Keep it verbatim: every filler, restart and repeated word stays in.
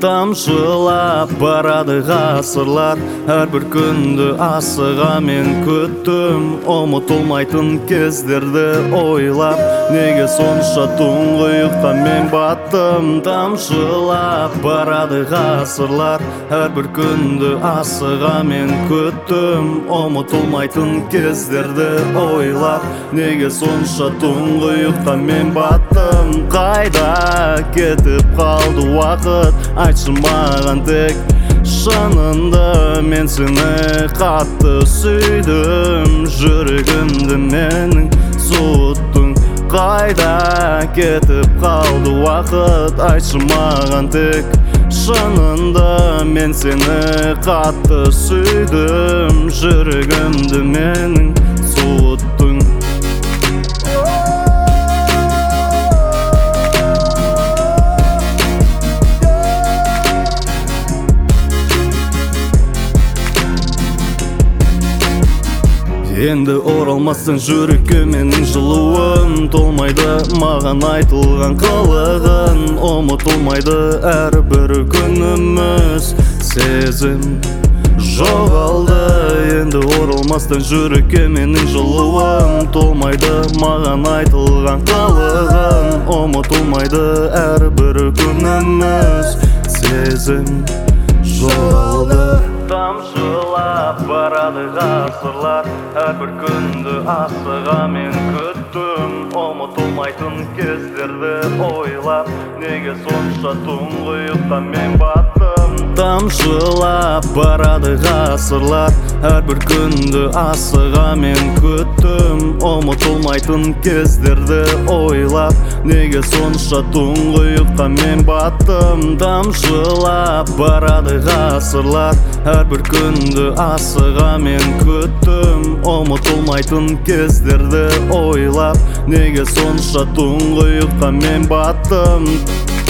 Тамшылап барады ғасырлар, әрбір күнді асыға мен күттім. Ұмытылмайтын кездерді ойлап, неге сонша тұңғиыққа мен баттым. Тамшылап барады ғасырлар, әрбір күнді асыға мен күттім. Ұмытылмайтын кездерді ойлап, неге сонша тұңғиыққа мен баттым. Қайда кетіп қалды уақыт, айтшы маған тек шынында. Мен сені қатты сүйдім, жүрегімді менің суыттың. Қайда кетіп қалды уақыт, айтшы маған тек шынында. Мен сені қатты сүйдім, жүрегімді менің суыттың. Енді оралмастың жүрекке менің жылуым, толмайды маған айтылған қылығын. Ұмытылмайды әрбір күніміз, сезім жоғалды. Енді оралмастың жүрекке менің жылуым, толмайды маған айтылған қылығын. Ұмытылмайды әрбір күніміз, сезім жоғалды. Тамшылап барады ғасырлар, әрбір күнді асыға мен күттім. Ұмытылмайтын кездерді ойлап, неге сонша тұңғиыққа мен баттым. Тамшылап барады ғасырлар, әрбір күнді асыға мен күттім. Ұмытылмайтын кездерді ойлап, неге сонша тұңғиыққа мен баттым. Тамшылап барады ғасырлар, әрбір күнді асыға мен күттім. Ұмытылмайтын кездерді ойлап, неге сонша тұңғиыққа мен баттым.